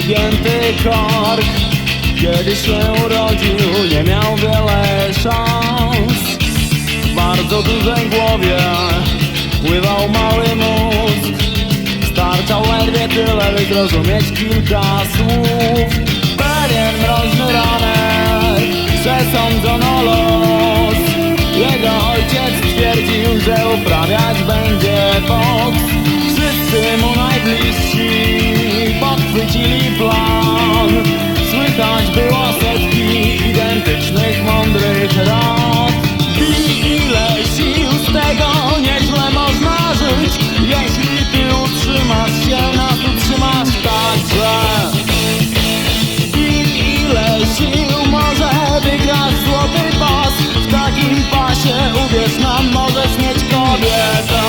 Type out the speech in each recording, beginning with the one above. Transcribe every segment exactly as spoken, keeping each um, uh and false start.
wygięty kork. Kiedy się urodził, nie miał wiele szans. W bardzo dużej głowie pływał mały mózg. Starczał ledwie tyle, by zrozumieć kilka słów. Pewien mroźny ranek przesądzono los. Jego ojciec twierdził, że uprawiać będzie boks. Wszyscy mu najbliżsi podchwycili plan. Słychać było setki identycznych, mądrych rad. I ile sił z tego nieźle można żyć, jeśli ty utrzymasz się, nas utrzymasz także. I ile sił może wygrać złoty pas, w takim pasie, uwierz nam, możesz mieć kobietę.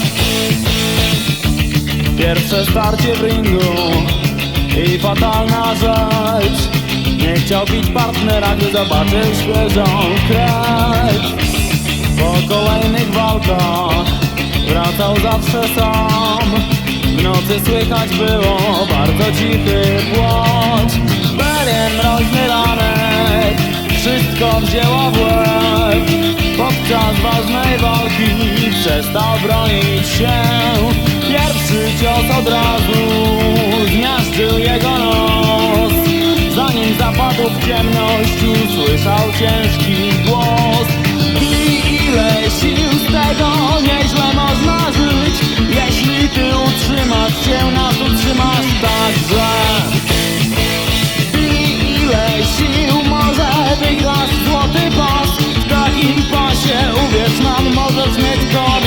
Pierwsze starcie w ringu i fatalna rzecz. Nie chciał bić partnera, gdy zobaczył świeżą krew. Po kolejnych walkach wracał zawsze sam. W nocy słychać było bardzo cichy płacz. Pewien mroźny ranek wszystko wzięło w łeb. Podczas ważnej walki przestał bronić się. Pierwszy cios od razu zmiażdżył jego nos. Zanim zapadł w ciemność, usłyszał ciężki głos. I ile sił z tego nieźle można żyć, jeśli ty utrzymasz się, nas utrzymasz także. I ile sił może wygrać złoty pas, w takim pasie, uwierz nam, możesz mieć kobietę.